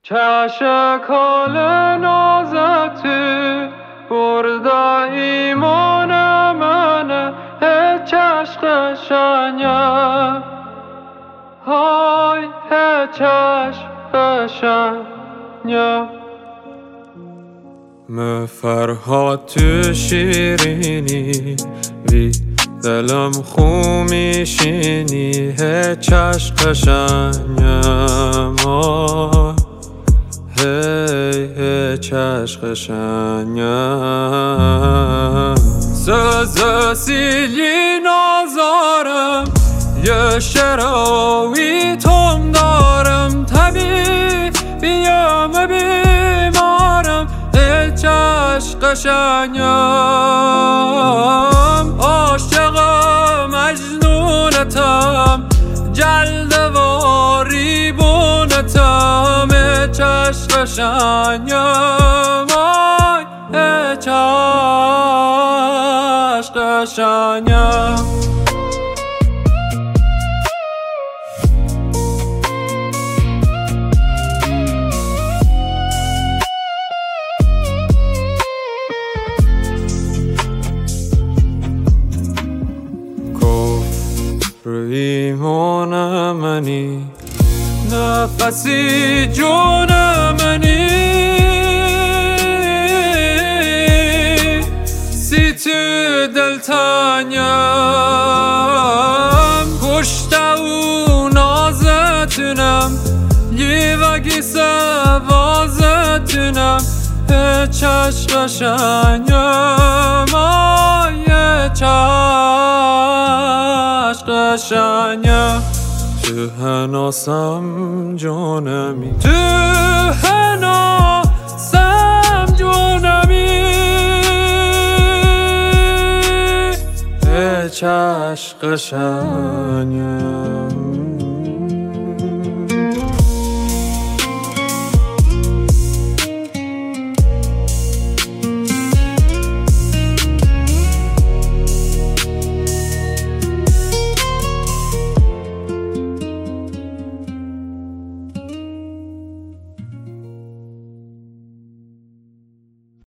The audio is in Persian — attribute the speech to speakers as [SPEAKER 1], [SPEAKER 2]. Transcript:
[SPEAKER 1] چشکال نازک تو برده ایمان منه هیچ عشق قشنگه های هیچ عشق قشنگه فرهاد تو شیرینی وی دلم خو میشینی هیچ عشق قشنگم هیچ عشق قشنگم سوز سیلی نازارم یه شراوی تم دارم طبیبیم بیمارم هیچ عشق قشنگم عاشق مجنونتم جلدواری بونتم هیچ عشق قشنگم هیچ عشق قشنگم ایمان منی نفسی جون منی سی تو دلتانیم کشته و نازتونم یه وگی سوازتونم هیچ عشق قشنگم هیچ عشق قشنگم تو هناسم جانمی تو هناسم جانمی هیچ عشق قشنگم